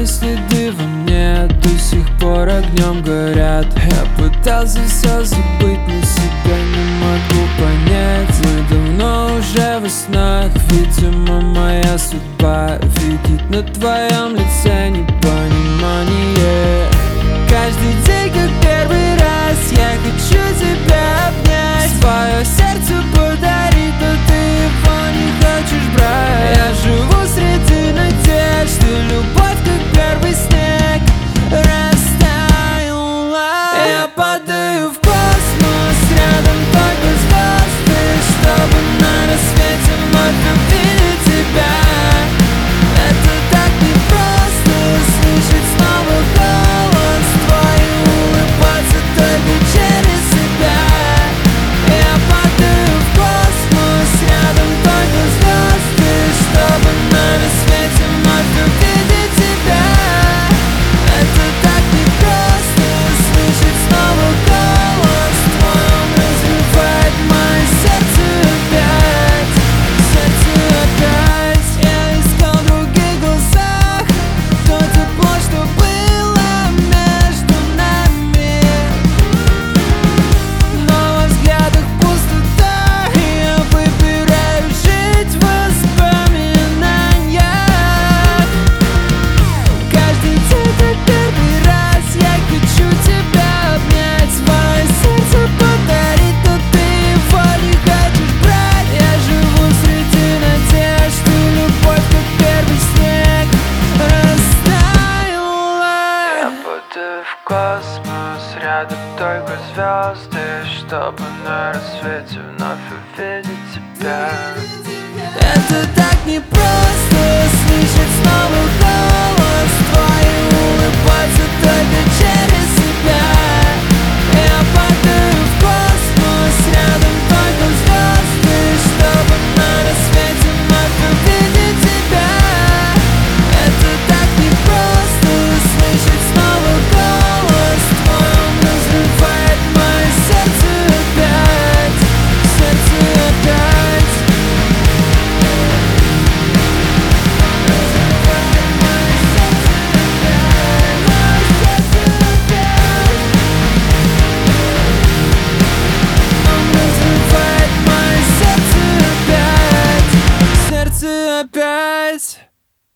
твои следы во мне до сих пор огнем горят. Я пытался все забыть, но себя не могу понять. Мы давно уже во снах, видимо, моя судьба видит на твоем лице непонимание. Каждый день как первый раз я хочу тебя обнять, свое сердце подарить, но ты его не хочешь брать. Я живу среди надежд, что любовь как первый снег растаяла. Я падаю в космос, рядом только звезды, чтобы на рассвете вновь увидеть тебя. Это так непросто, слышать снова голос твой, улыбаться только через себя. Я падаю в космос, рядом только звезды, чтобы на рассвете вновь увидеть тебя. Это так непросто, слышать снова голос твой, он разрывает мое сердце опять, сердце опять. Я искал в других глазах то тепло, что было между нами, но во взглядах пустота, и я выбираю жить в воспоминаниях. Каждый день как первый раз я хочу тебя обнять, свое сердце подарить, но ты его не хочешь брать. Я живу среди надежд, что любовь как первый снег растаяла. Я падаю в космос, рядом только звезды, чтобы на рассвете вновь увидеть тебя. Это так непросто, слышать снова голос твой, улыбаться только через себя. Я падаю в космос, рядом только звезды, чтобы на рассвете вновь увидеть тебя. Это так непросто, слышать снова голос твой, он разрывает мое сердце опять, сердце опять. Разрывает мое сердце опять, сердце опять.